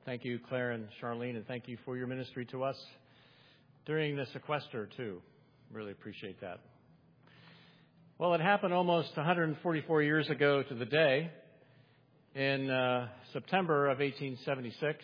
Thank you, Claire and Charlene, and thank you for your ministry to us during the sequester, too. Really appreciate that. Well, it happened almost 144 years ago to the day. In September of 1876,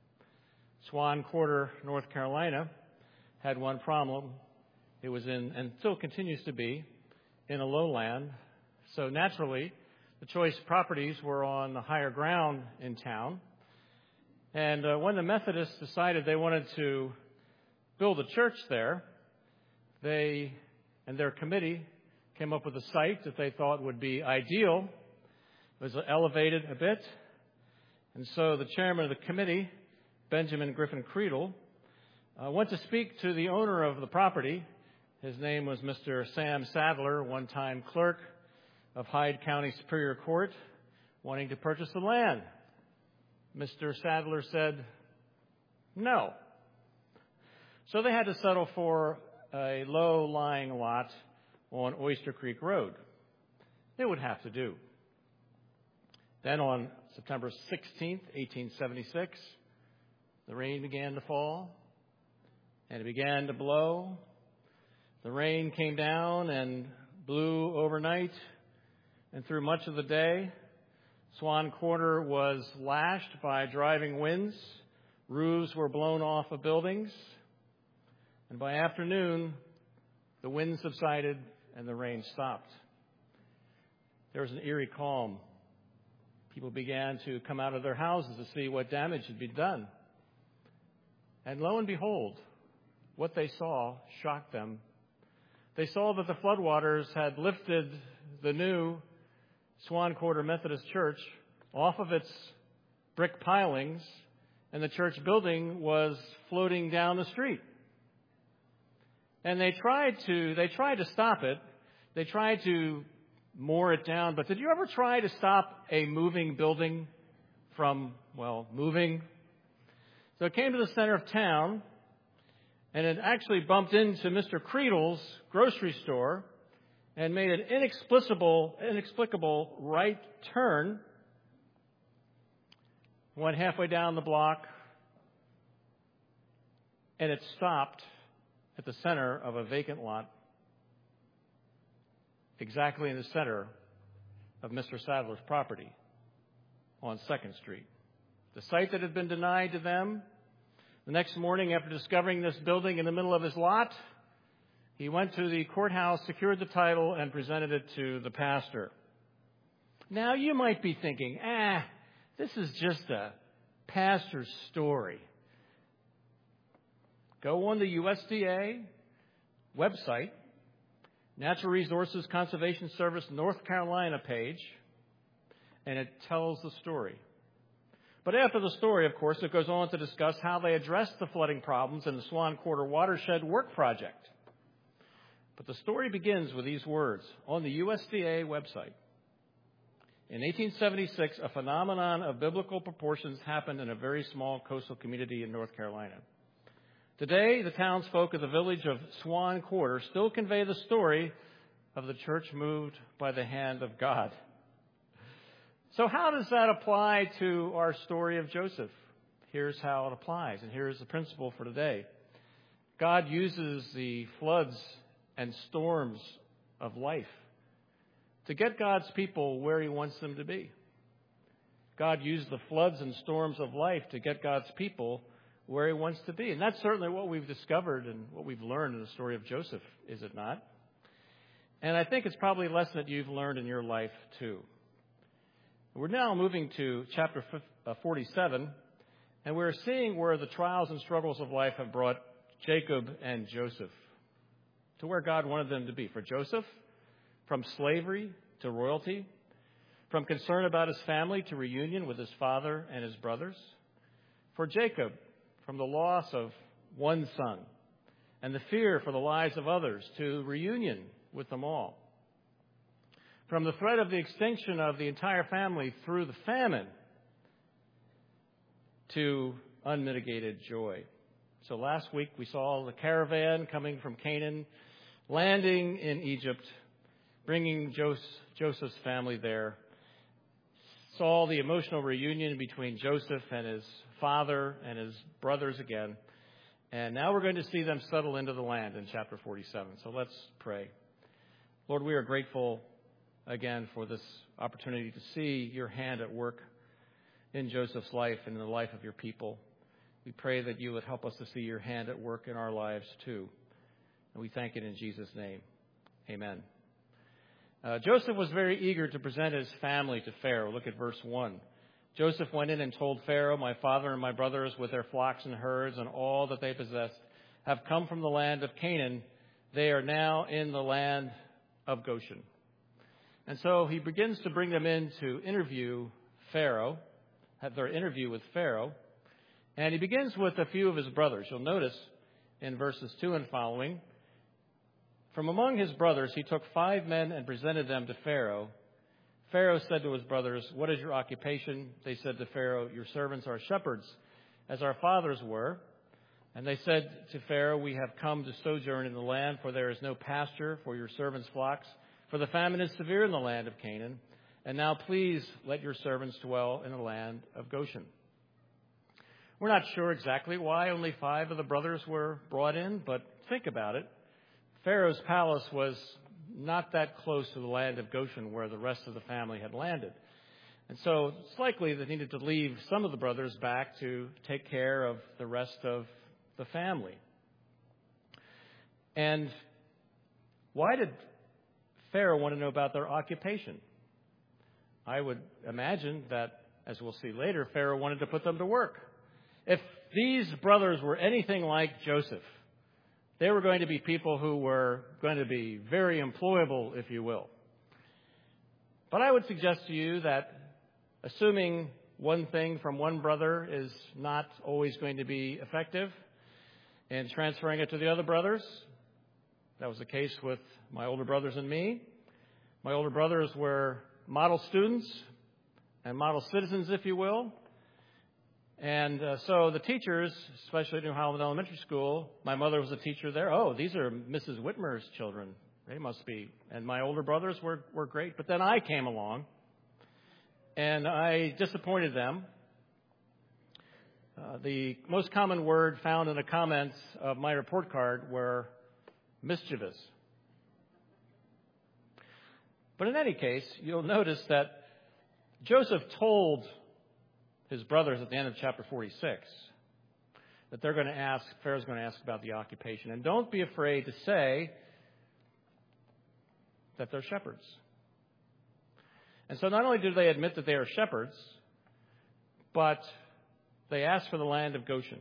Swan Quarter, North Carolina, had one problem. It was in, and still continues to be, in a lowland. So naturally, the choice properties were on the higher ground in town. And when the Methodists decided they wanted to build a church there, they and their committee came up with a site that they thought would be ideal. It was elevated a bit. And so the chairman of the committee, Benjamin Griffin Creedle, went to speak to the owner of the property. His name was Mr. Sam Sadler, one-time clerk of Hyde County Superior Court, wanting to purchase the land. Mr. Sadler said no. So they had to settle for a low-lying lot on Oyster Creek Road. It would have to do. Then on September 16th, 1876, the rain began to fall, and it began to blow. The rain came down and blew overnight and through much of the day. Swan Quarter was lashed by driving winds. Roofs were blown off of buildings. And by afternoon, the wind subsided and the rain stopped. There was an eerie calm. People began to come out of their houses to see what damage had been done. And lo and behold, what they saw shocked them. They saw that the floodwaters had lifted the new Swan Quarter Methodist Church off of its brick pilings, and the church building was floating down the street. And they tried to stop it. They tried to moor it down. But did you ever try to stop a moving building from, moving? So it came to the center of town, and it actually bumped into Mr. Creedle's grocery store and made an inexplicable right turn, went halfway down the block, and it stopped at the center of a vacant lot, exactly in the center of Mr. Sadler's property on 2nd Street. The site that had been denied to them. The next morning, after discovering this building in the middle of his lot, he went to the courthouse, secured the title, and presented it to the pastor. Now, you might be thinking, this is just a pastor's story. Go on the USDA website, Natural Resources Conservation Service North Carolina page, and it tells the story. But after the story, of course, it goes on to discuss how they addressed the flooding problems in the Swan Quarter Watershed Work Project. But the story begins with these words on the USDA website. In 1876, a phenomenon of biblical proportions happened in a very small coastal community in North Carolina. Today, the townsfolk of the village of Swan Quarter still convey the story of the church moved by the hand of God. So how does that apply to our story of Joseph? Here's how it applies, and here's the principle for today. God uses the floods and storms of life to get God's people where he wants them to be. God used the floods and storms of life to get God's people where he wants to be. And that's certainly what we've discovered and what we've learned in the story of Joseph, is it not? And I think it's probably a lesson that you've learned in your life, too. We're now moving to chapter 47, and we're seeing where the trials and struggles of life have brought Jacob and Joseph to where God wanted them to be. For Joseph, from slavery to royalty, from concern about his family to reunion with his father and his brothers. For Jacob, from the loss of one son and the fear for the lives of others to reunion with them all. From the threat of the extinction of the entire family through the famine to unmitigated joy. So last week we saw the caravan coming from Canaan, landing in Egypt, bringing Joseph's family there, saw the emotional reunion between Joseph and his father and his brothers again. And now we're going to see them settle into the land in chapter 47. So let's pray. Lord, we are grateful again for this opportunity to see your hand at work in Joseph's life and in the life of your people. We pray that you would help us to see your hand at work in our lives too. And we thank it in Jesus' name. Amen. Joseph was very eager to present his family to Pharaoh. Look at verse 1. Joseph went in and told Pharaoh, "My father and my brothers with their flocks and herds and all that they possessed have come from the land of Canaan. They are now in the land of Goshen." And so he begins to bring them in to interview Pharaoh, have their interview with Pharaoh. And he begins with a few of his brothers. You'll notice in verses 2 and following, from among his brothers he took 5 men and presented them to Pharaoh. Pharaoh said to his brothers, "What is your occupation?" They said to Pharaoh, "Your servants are shepherds, as our fathers were." And they said to Pharaoh, "We have come to sojourn in the land, for there is no pasture for your servants' flocks, for the famine is severe in the land of Canaan. And now please let your servants dwell in the land of Goshen." We're not sure exactly why only 5 of the brothers were brought in, but think about it. Pharaoh's palace was not that close to the land of Goshen where the rest of the family had landed. And so it's likely they needed to leave some of the brothers back to take care of the rest of the family. And why did Pharaoh want to know about their occupation? I would imagine that, as we'll see later, Pharaoh wanted to put them to work. If these brothers were anything like Joseph, they were going to be people who were going to be very employable, if you will. But I would suggest to you that assuming one thing from one brother is not always going to be effective in transferring it to the other brothers. That was the case with my older brothers and me. My older brothers were model students and model citizens, if you will. And so the teachers, especially at New Holland Elementary School, my mother was a teacher there. "Oh, these are Mrs. Whitmer's children. They must be." And my older brothers were great. But then I came along, and I disappointed them. The most common word found in the comments of my report card were mischievous. But in any case, you'll notice that Joseph told his brothers at the end of chapter 46 that Pharaoh's going to ask about the occupation. And don't be afraid to say that they're shepherds. And so not only do they admit that they are shepherds, but they ask for the land of Goshen.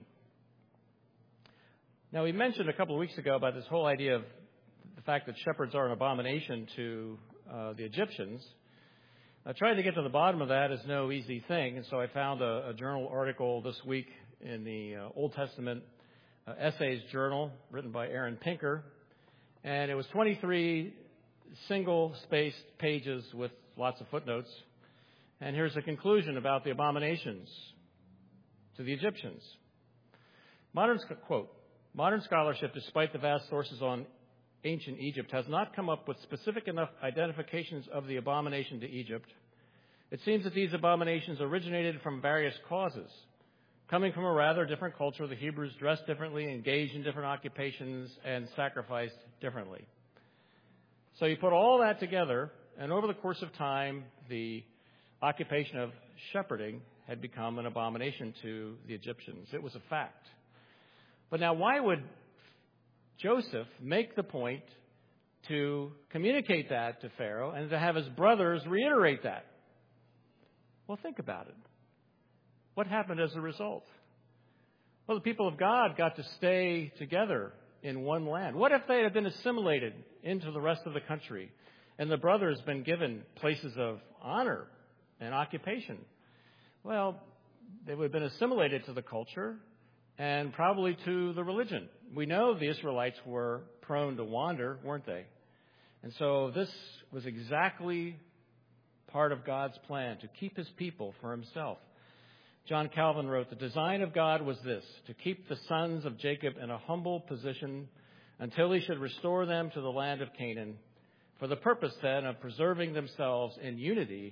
Now, we mentioned a couple of weeks ago about this whole idea of the fact that shepherds are an abomination to the Egyptians. Trying to get to the bottom of that is no easy thing, and so I found a journal article this week in the Old Testament Essays Journal written by Aaron Pinker, and it was 23 single-spaced pages with lots of footnotes, and here's a conclusion about the abominations to the Egyptians. Modern scholarship, despite the vast sources on ancient Egypt, has not come up with specific enough identifications of the abomination to Egypt. It seems that these abominations originated from various causes. Coming from a rather different culture, the Hebrews dressed differently, engaged in different occupations, and sacrificed differently. So you put all that together, and over the course of time, the occupation of shepherding had become an abomination to the Egyptians. It was a fact. But now, why would Joseph make the point to communicate that to Pharaoh and to have his brothers reiterate that? Well, think about it. What happened as a result? Well, the people of God got to stay together in one land. What if they had been assimilated into the rest of the country and the brothers been given places of honor and occupation? Well, they would have been assimilated to the culture and probably to the religion. We know the Israelites were prone to wander, weren't they? And so this was exactly part of God's plan, to keep his people for himself. John Calvin wrote, "The design of God was this, to keep the sons of Jacob in a humble position until he should restore them to the land of Canaan, for the purpose then of preserving themselves in unity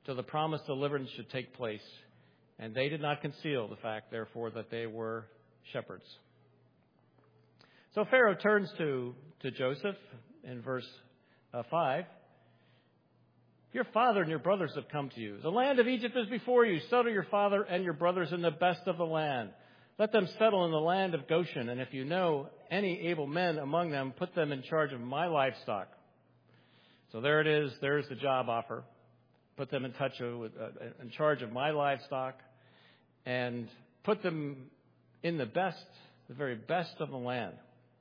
till the promised deliverance should take place. And they did not conceal the fact, therefore, that they were shepherds. So Pharaoh turns to Joseph in verse 5. Your father and your brothers have come to you. The land of Egypt is before you. Settle your father and your brothers in the best of the land. Let them settle in the land of Goshen. And if you know any able men among them, put them in charge of my livestock. So there it is. There's the job offer. Put them in charge of my livestock, and put them in the very best of the land.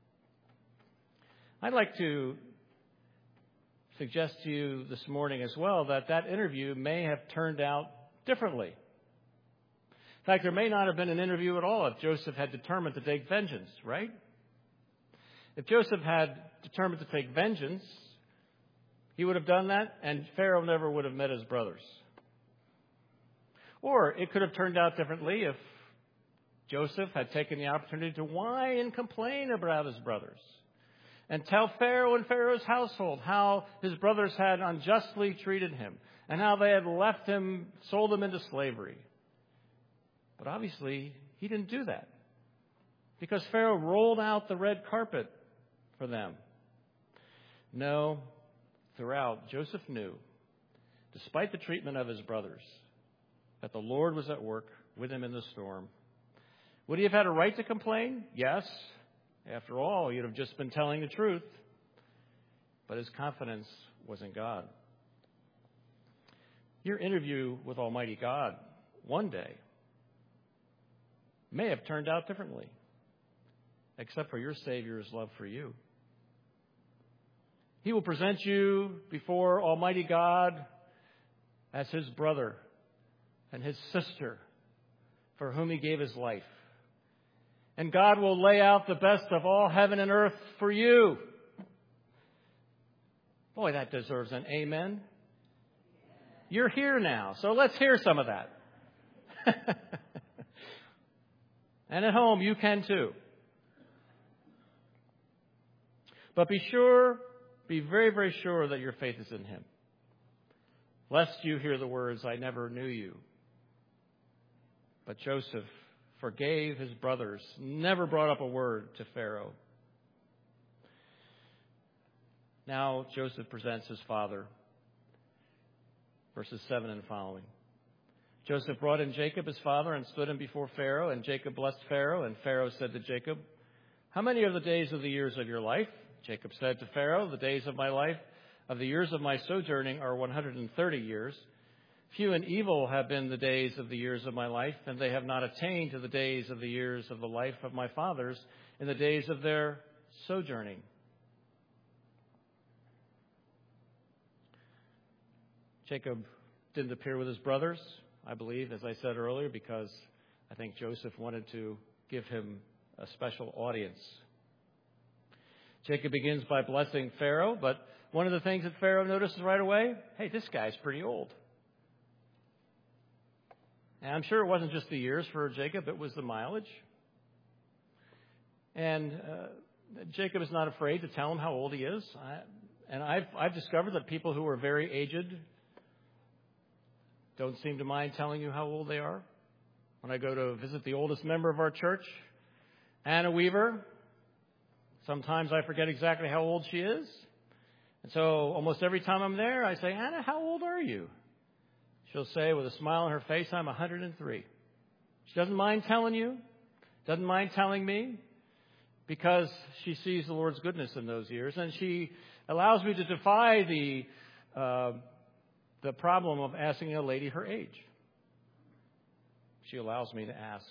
I'd like to suggest to you this morning as well that interview may have turned out differently. In fact, there may not have been an interview at all if Joseph had determined to take vengeance, right? If Joseph had determined to take vengeance, he would have done that, and Pharaoh never would have met his brothers. Or it could have turned out differently if Joseph had taken the opportunity to whine and complain about his brothers and tell Pharaoh and Pharaoh's household how his brothers had unjustly treated him and how they had left him, sold him into slavery. But obviously, he didn't do that because Pharaoh rolled out the red carpet for them. No, throughout, Joseph knew, despite the treatment of his brothers, that the Lord was at work with him in the storm. Would he have had a right to complain? Yes. After all, he'd have just been telling the truth. But his confidence was in God. Your interview with Almighty God one day may have turned out differently, except for your Savior's love for you. He will present you before Almighty God as his brother and his sister for whom he gave his life. And God will lay out the best of all heaven and earth for you. Boy, that deserves an amen. You're here now, so let's hear some of that. And at home, you can too. But be very, very sure that your faith is in him, lest you hear the words, I never knew you. But Joseph forgave his brothers, never brought up a word to Pharaoh. Now Joseph presents his father, verses 7 and following. Joseph brought in Jacob, his father, and stood him before Pharaoh, and Jacob blessed Pharaoh, and Pharaoh said to Jacob, how many are the days of the years of your life? Jacob said to Pharaoh, the days of my life, of the years of my sojourning, are 130 years. Few and evil have been the days of the years of my life, and they have not attained to the days of the years of the life of my fathers in the days of their sojourning. Jacob didn't appear with his brothers, I believe, as I said earlier, because I think Joseph wanted to give him a special audience. Jacob begins by blessing Pharaoh, but one of the things that Pharaoh notices right away, hey, this guy's pretty old. And I'm sure it wasn't just the years for Jacob, it was the mileage. And Jacob is not afraid to tell him how old he is. I've discovered that people who are very aged don't seem to mind telling you how old they are. When I go to visit the oldest member of our church, Anna Weaver, sometimes I forget exactly how old she is. And so almost every time I'm there, I say, Anna, how old are you? She'll say with a smile on her face, I'm 103. She doesn't mind telling you, doesn't mind telling me, because she sees the Lord's goodness in those years. And she allows me to defy the problem of asking a lady her age. She allows me to ask.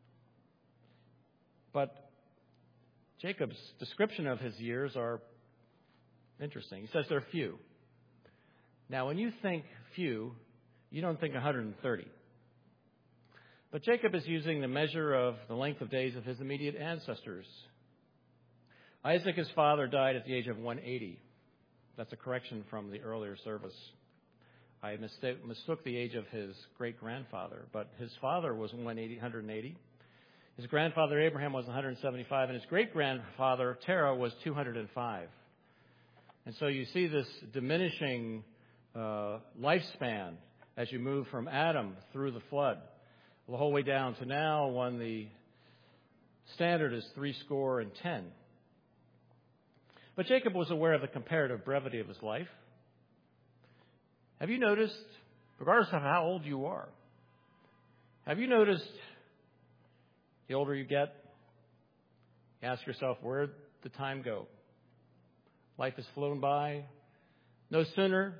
But Jacob's description of his years are interesting. He says they're few. Now, when you think few, you don't think 130. But Jacob is using the measure of the length of days of his immediate ancestors. Isaac, his father, died at the age of 180. That's a correction from the earlier service. I mistook the age of his great-grandfather, but his father was 180. His grandfather Abraham was 175, and his great-grandfather Terah was 205. And so you see this diminishing lifespan as you move from Adam through the flood, the whole way down to now when the standard is 70. But Jacob was aware of the comparative brevity of his life. Have you noticed, regardless of how old you are, have you noticed the older you get, you ask yourself, where'd the time go? Life has flown by. No sooner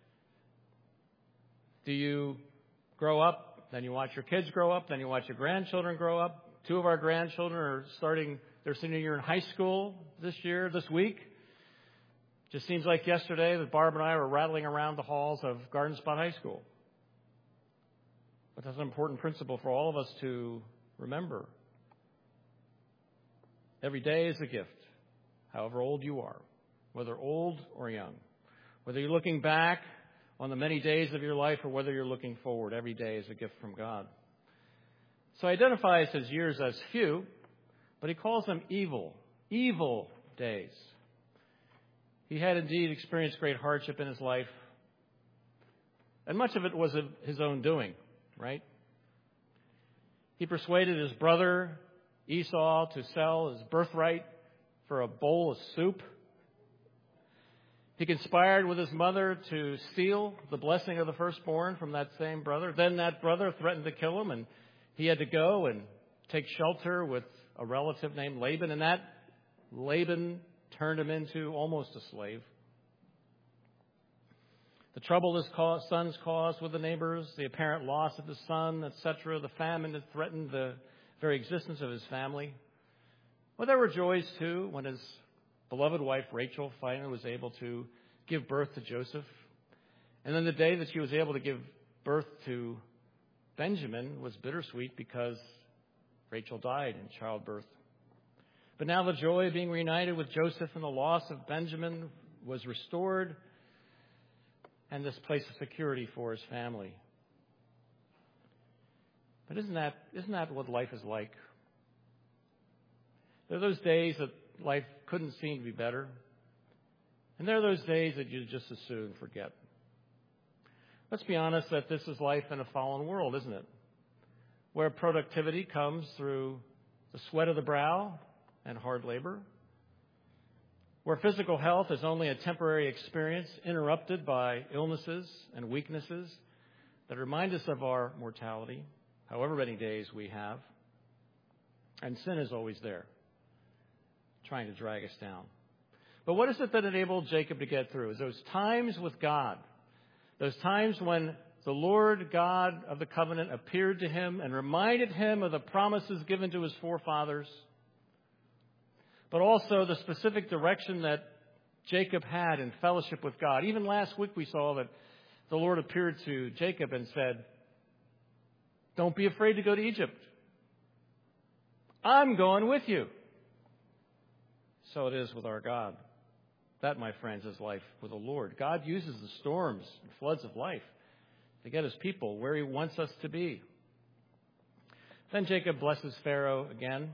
do you grow up, then you watch your kids grow up, then you watch your grandchildren grow up. 2 of our grandchildren are starting their senior year in high school this week. Just seems like yesterday that Barb and I were rattling around the halls of Garden Spot High School. But that's an important principle for all of us to remember. Every day is a gift, however old you are, whether old or young. Whether you're looking back on the many days of your life or whether you're looking forward, every day is a gift from God. So he identifies his years as few, but he calls them evil days. He had indeed experienced great hardship in his life, and much of it was of his own doing, right? He persuaded his brother Esau to sell his birthright for a bowl of soup. He conspired with his mother to steal the blessing of the firstborn from that same brother. Then that brother threatened to kill him, and he had to go and take shelter with a relative named Laban, and that Laban turned him into almost a slave. The trouble his sons caused with the neighbors, the apparent loss of his son, etc., the famine that threatened the very existence of his family. Well, there were joys, too, when his beloved wife Rachel finally was able to give birth to Joseph. And then the day that she was able to give birth to Benjamin was bittersweet because Rachel died in childbirth. But now the joy of being reunited with Joseph and the loss of Benjamin was restored, and this place of security for his family. But isn't that what life is like? There are those days that life couldn't seem to be better. And there are those days that you just as soon forget. Let's be honest that this is life in a fallen world, isn't it? Where productivity comes through the sweat of the brow and hard labor. Where physical health is only a temporary experience interrupted by illnesses and weaknesses that remind us of our mortality, however many days we have. And sin is always there, trying to drag us down. But what is it that enabled Jacob to get through? Is those times with God, those times when the Lord God of the covenant appeared to him and reminded him of the promises given to his forefathers, but also the specific direction that Jacob had in fellowship with God. Even last week we saw that the Lord appeared to Jacob and said, "Don't be afraid to go to Egypt. I'm going with you." So it is with our God. That, my friends, is life with the Lord. God uses the storms and floods of life to get his people where he wants us to be. Then Jacob blesses Pharaoh again.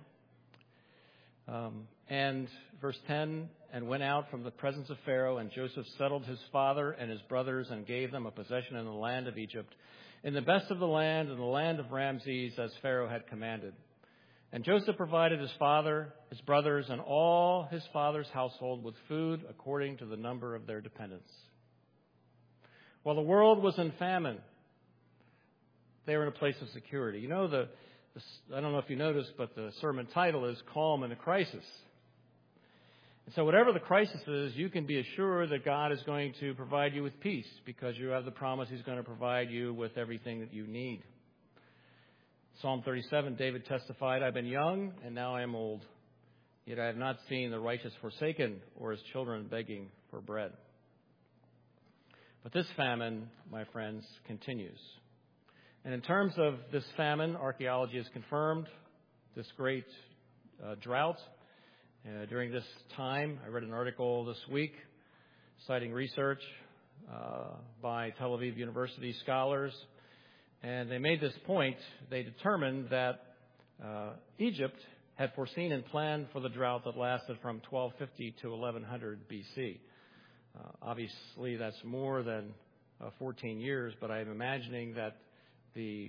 And verse 10, "And went out from the presence of Pharaoh, and Joseph settled his father and his brothers and gave them a possession in the land of Egypt, in the best of the land, in the land of Ramses, as Pharaoh had commanded. And Joseph provided his father, his brothers, and all his father's household with food according to the number of their dependents." While the world was in famine, they were in a place of security. You know, I don't know if you noticed, but the sermon title is Calm in a Crisis. And so whatever the crisis is, you can be assured that God is going to provide you with peace because you have the promise he's going to provide you with everything that you need. Psalm 37, David testified, "I've been young and now I am old, yet I have not seen the righteous forsaken or his children begging for bread." But this famine, my friends, continues. And in terms of this famine, archaeology has confirmed this great drought. During this time, I read an article this week citing research by Tel Aviv University scholars, and they made this point. They determined that Egypt had foreseen and planned for the drought that lasted from 1250 to 1100 BC. Obviously, that's more than 14 years, but I'm imagining that the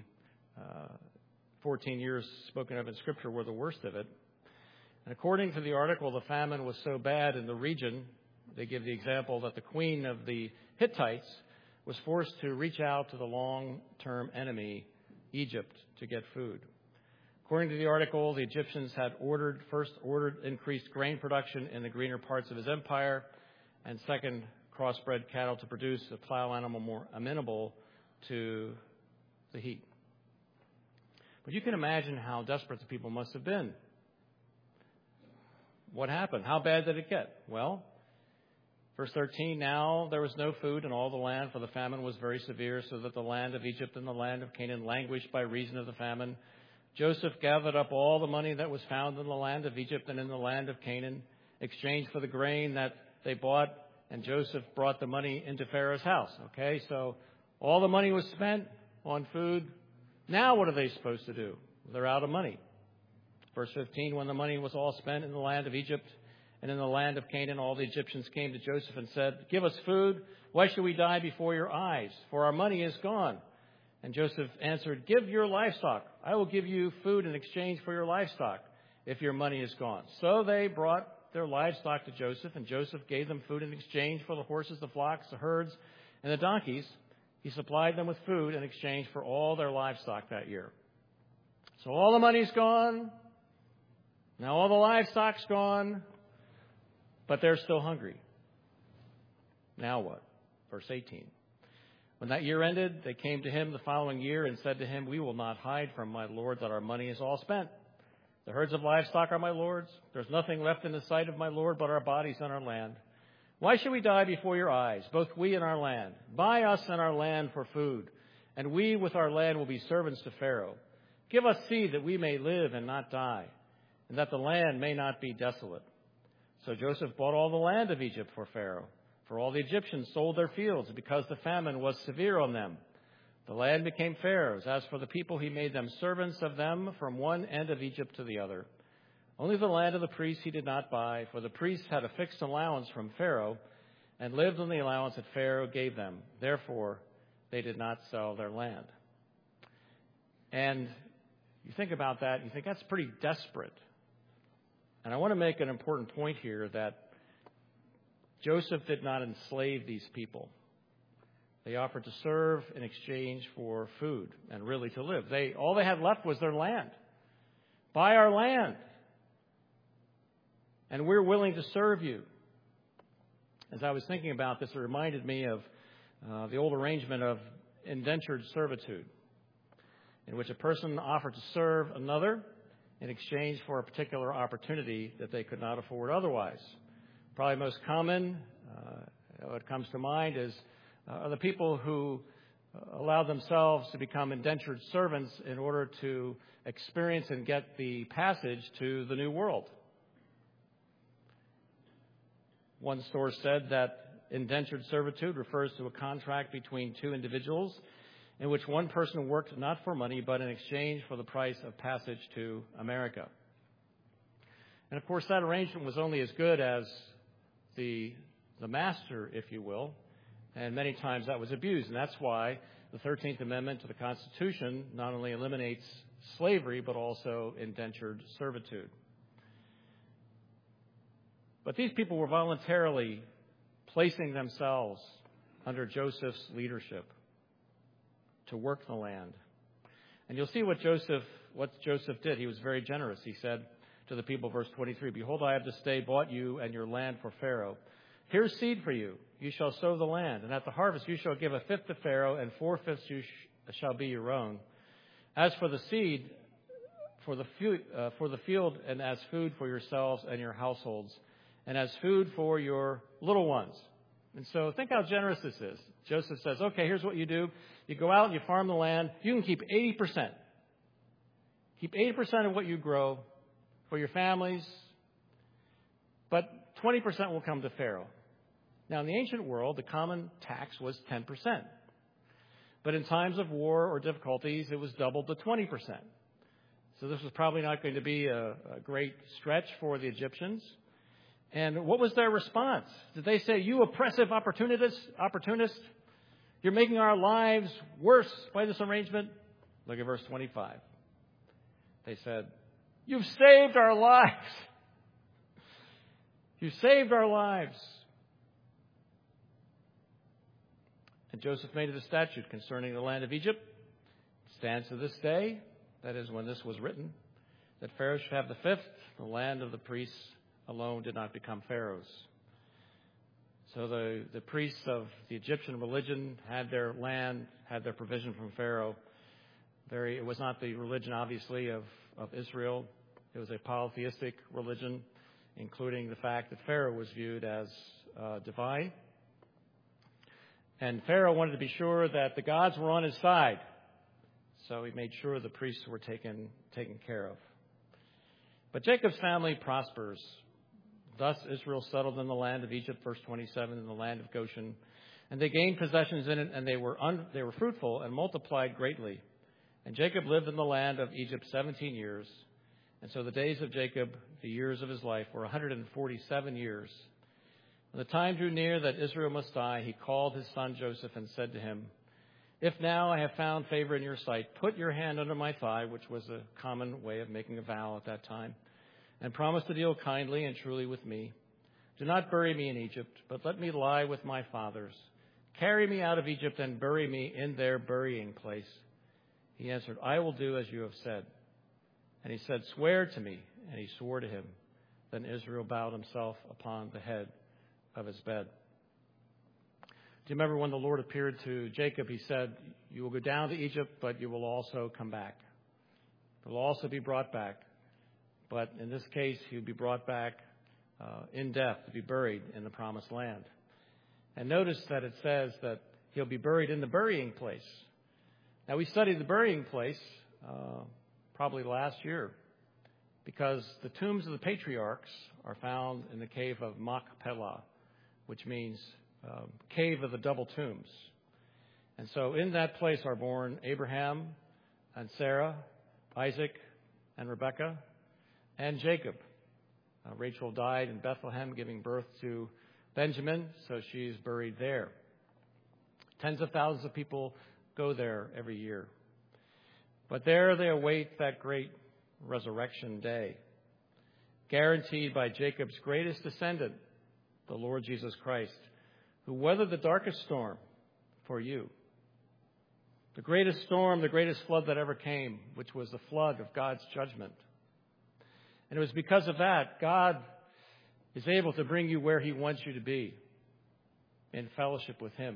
14 years spoken of in Scripture were the worst of it. And according to the article, the famine was so bad in the region, they give the example that the queen of the Hittites was forced to reach out to the long-term enemy, Egypt, to get food. According to the article, the Egyptians had first ordered increased grain production in the greener parts of his empire, and second, crossbred cattle to produce a plow animal more amenable to the heat. But you can imagine how desperate the people must have been. What happened? How bad did it get? Well, verse 13, now there was no food in all the land, for the famine was very severe, so that the land of Egypt and the land of Canaan languished by reason of the famine. Joseph gathered up all the money that was found in the land of Egypt and in the land of Canaan, exchanged for the grain that they bought, and Joseph brought the money into Pharaoh's house. Okay, so all the money was spent on food. Now what are they supposed to do? They're out of money. Verse 15, when the money was all spent in the land of Egypt and in the land of Canaan, all the Egyptians came to Joseph and said, give us food. Why should we die before your eyes? For our money is gone. And Joseph answered, give your livestock. I will give you food in exchange for your livestock if your money is gone. So they brought their livestock to Joseph, and Joseph gave them food in exchange for the horses, the flocks, the herds, and the donkeys. He supplied them with food in exchange for all their livestock that year. So all the money's gone. Now all the livestock's gone. But they're still hungry. Now what? Verse 18. When that year ended, they came to him the following year and said to him, we will not hide from my lord that our money is all spent. The herds of livestock are my lord's. There's nothing left in the sight of my lord but our bodies and our land. Why should we die before your eyes, both we and our land? Buy us and our land for food, and we with our land will be servants to Pharaoh. Give us seed that we may live and not die, and that the land may not be desolate. So Joseph bought all the land of Egypt for Pharaoh, for all the Egyptians sold their fields because the famine was severe on them. The land became Pharaoh's. As for the people, he made them servants of them from one end of Egypt to the other. Only the land of the priests he did not buy, for the priests had a fixed allowance from Pharaoh and lived on the allowance that Pharaoh gave them. Therefore, they did not sell their land. And you think about that, you think that's pretty desperate. And I want to make an important point here that Joseph did not enslave these people. They offered to serve in exchange for food and really to live. All they had left was their land. Buy our land, and we're willing to serve you. As I was thinking about this, it reminded me of the old arrangement of indentured servitude, in which a person offered to serve another in exchange for a particular opportunity that they could not afford otherwise. Probably most common, what comes to mind are the people who allow themselves to become indentured servants in order to experience and get the passage to the new world. One source said that indentured servitude refers to a contract between two individuals in which one person worked not for money but in exchange for the price of passage to America. And of course, that arrangement was only as good as the master, if you will, and many times that was abused. And that's why the 13th Amendment to the Constitution not only eliminates slavery but also indentured servitude. But these people were voluntarily placing themselves under Joseph's leadership to work the land. And you'll see what Joseph did. He was very generous. He said to the people, verse 23, behold, I have this day bought you and your land for Pharaoh. Here's seed for you. You shall sow the land. And at the harvest you shall give a fifth to Pharaoh, and 4/5 shall be your own. As for the seed, for the field, and as food for yourselves and your households, and as food for your little ones. And so think how generous this is. Joseph says, okay, here's what you do. You go out and you farm the land. You can keep 80%. Keep 80% of what you grow for your families, but 20% will come to Pharaoh. Now, in the ancient world, the common tax was 10%. But in times of war or difficulties, it was doubled to 20%. So this was probably not going to be a great stretch for the Egyptians. And what was their response? Did they say, you oppressive opportunist, You're making our lives worse by this arrangement. Look at verse 25. They said, you've saved our lives. You've saved our lives. And Joseph made it a statute concerning the land of Egypt. It stands to this day, that is when this was written, that Pharaoh should have the fifth. The land of the priests alone did not become Pharaoh's. So the priests of the Egyptian religion had their land, had their provision from Pharaoh. It was not the religion, obviously, of Israel. It was a polytheistic religion, including the fact that Pharaoh was viewed as divine. And Pharaoh wanted to be sure that the gods were on his side. So he made sure the priests were taken care of. But Jacob's family prospers. Thus Israel settled in the land of Egypt, verse 27, in the land of Goshen. And they gained possessions in it, and they were fruitful and multiplied greatly. And Jacob lived in the land of Egypt 17 years. And so the days of Jacob, the years of his life, were 147 years. When the time drew near that Israel must die, he called his son Joseph and said to him, if now I have found favor in your sight, put your hand under my thigh, which was a common way of making a vow at that time, and promise to deal kindly and truly with me. Do not bury me in Egypt, but let me lie with my fathers. Carry me out of Egypt and bury me in their burying place. He answered, I will do as you have said. And he said, swear to me. And he swore to him. Then Israel bowed himself upon the head of his bed. Do you remember when the Lord appeared to Jacob? He said, you will go down to Egypt, but you will also come back. You will also be brought back. But in this case, he would be brought back in death to be buried in the promised land. And notice that it says that he'll be buried in the burying place. Now, we studied the burying place probably last year because the tombs of the patriarchs are found in the cave of Machpelah, which means cave of the double tombs. And so in that place are born Abraham and Sarah, Isaac and Rebekah, and Jacob. Rachel died in Bethlehem giving birth to Benjamin, so she's buried there. Tens of thousands of people go there every year. But there they await that great resurrection day, guaranteed by Jacob's greatest descendant, the Lord Jesus Christ, who weathered the darkest storm for you. The greatest storm, the greatest flood that ever came, which was the flood of God's judgment. And it was because of that, God is able to bring you where he wants you to be, in fellowship with him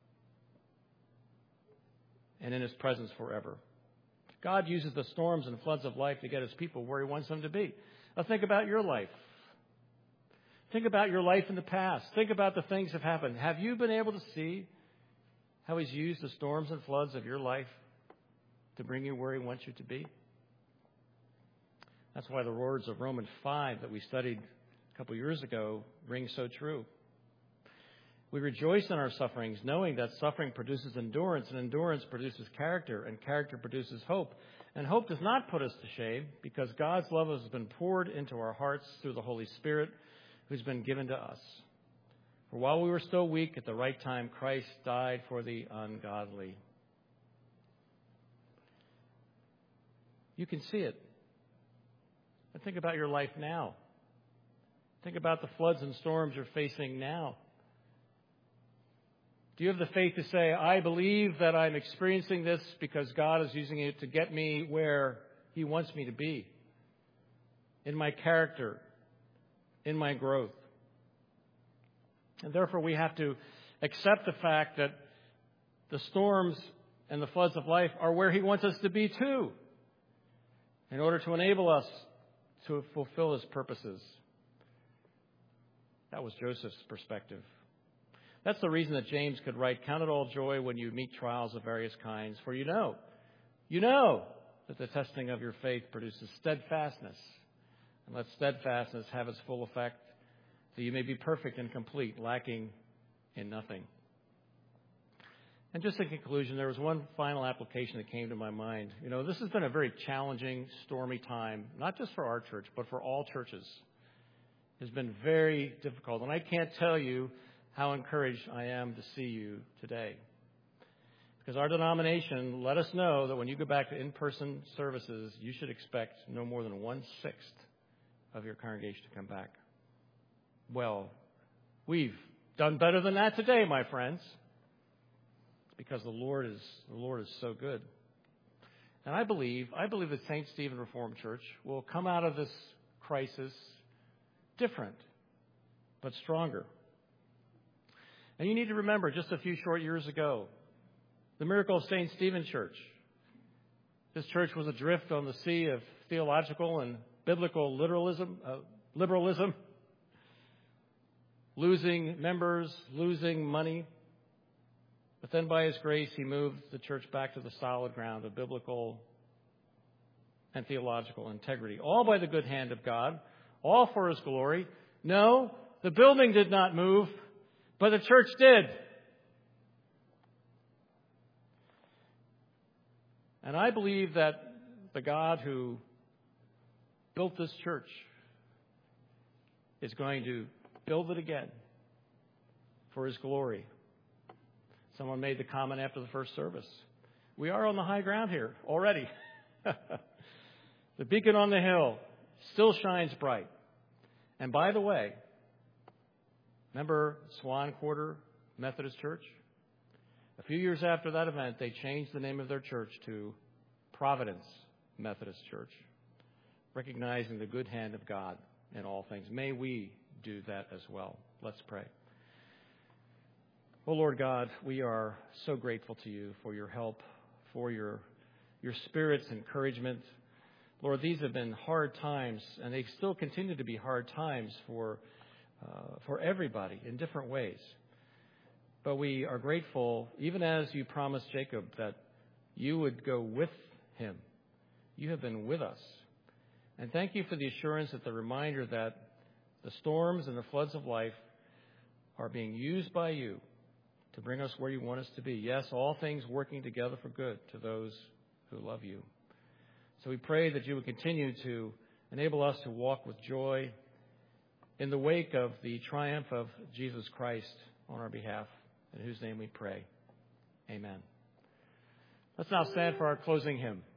and in his presence forever. God uses the storms and floods of life to get his people where he wants them to be. Now think about your life. Think about your life in the past. Think about the things that have happened. Have you been able to see how he's used the storms and floods of your life to bring you where he wants you to be? That's why the words of Romans 5 that we studied a couple years ago ring so true. We rejoice in our sufferings, knowing that suffering produces endurance, and endurance produces character, and character produces hope. And hope does not put us to shame, because God's love has been poured into our hearts through the Holy Spirit, who's been given to us. For while we were still weak, at the right time, Christ died for the ungodly. You can see it. And think about your life now. Think about the floods and storms you're facing now. Do you have the faith to say, I believe that I'm experiencing this because God is using it to get me where he wants me to be, in my character, in my growth? And therefore, we have to accept the fact that the storms and the floods of life are where he wants us to be too, in order to enable us to fulfill his purposes. That was Joseph's perspective. That's the reason that James could write, count it all joy when you meet trials of various kinds, for you know that the testing of your faith produces steadfastness. And let steadfastness have its full effect, that you may be perfect and complete, lacking in nothing. And just in conclusion, there was one final application that came to my mind. This has been a very challenging, stormy time, not just for our church, but for all churches. It's been very difficult. And I can't tell you how encouraged I am to see you today. Because our denomination let us know that when you go back to in-person services, you should expect no more than 1/6 of your congregation to come back. Well, we've done better than that today, my friends, because the Lord is so good. And I believe that St. Stephen Reformed Church will come out of this crisis different, but stronger. And you need to remember, just a few short years ago, the miracle of St. Stephen Church. This church was adrift on the sea of theological and biblical liberalism, losing members, losing money. But then by His grace, He moved the church back to the solid ground of biblical and theological integrity, all by the good hand of God, all for His glory. No, the building did not move, but the church did. And I believe that the God who built this church is going to build it again for His glory. Someone made the comment after the first service. We are on the high ground here already. The beacon on the hill still shines bright. And by the way, remember Swan Quarter Methodist Church? A few years after that event, they changed the name of their church to Providence Methodist Church, recognizing the good hand of God in all things. May we do that as well. Let's pray. Oh, Lord God, we are so grateful to You for Your help, for Your Spirit's encouragement. Lord, these have been hard times, and they still continue to be hard times for everybody in different ways. But we are grateful, even as You promised Jacob that You would go with him. You have been with us. And thank You for the assurance, that the reminder that the storms and the floods of life are being used by You to bring us where You want us to be. Yes, all things working together for good to those who love You. So we pray that You would continue to enable us to walk with joy in the wake of the triumph of Jesus Christ on our behalf, in whose name we pray. Amen. Let's now stand for our closing hymn.